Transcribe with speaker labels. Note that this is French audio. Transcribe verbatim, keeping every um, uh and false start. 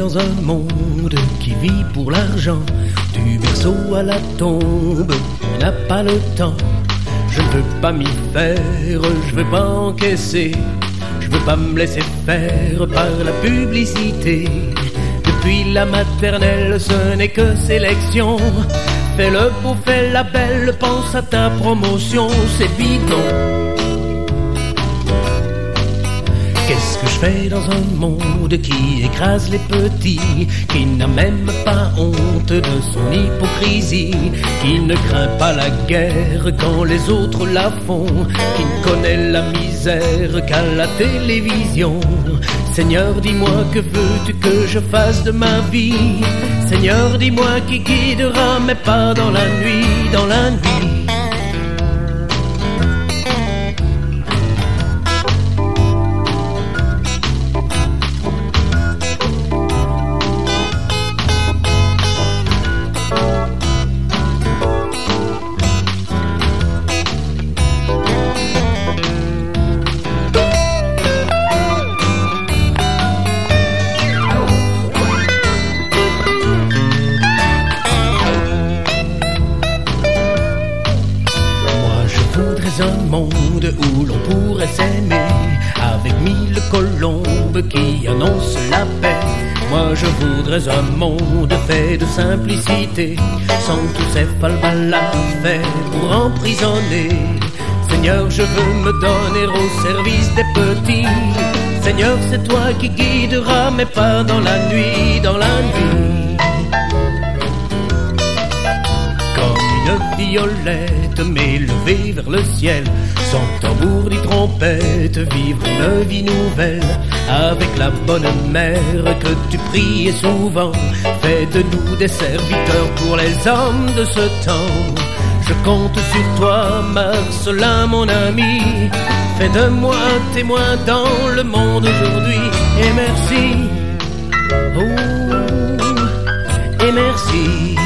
Speaker 1: dans un monde qui vit pour l'argent. Du berceau à la tombe, on n'a pas le temps. Je ne veux pas m'y faire, je veux pas encaisser. Je veux pas me laisser faire par la publicité. Depuis la maternelle, ce n'est que sélection. Fais le beau, fais la belle, pense à ta promotion, c'est bidon. Qu'est-ce que je fais dans un monde qui écrase les petits, qui n'a même pas honte de son hypocrisie, qui ne craint pas la guerre quand les autres la font, qui ne connaît la misère qu'à la télévision. Seigneur, dis-moi, que veux-tu que je fasse de ma vie? Seigneur, dis-moi qui guidera mes pas dans la nuit, dans la nuit. Un monde où l'on pourrait s'aimer, avec mille colombes qui annoncent la paix. Moi je voudrais un monde fait de simplicité, sans tous ces falbalas faits pour emprisonner. Seigneur, je veux me donner au service des petits. Seigneur, c'est toi qui guideras mes pas dans la nuit, dans la nuit. Une violette m'élever vers le ciel, sans tambour ni trompette, vivre une vie nouvelle avec la bonne mère que tu priais souvent. Fais de nous des serviteurs pour les hommes de ce temps. Je compte sur toi, Marcelin, mon ami. Fais de moi un témoin dans le monde aujourd'hui. Et merci, oh, et merci.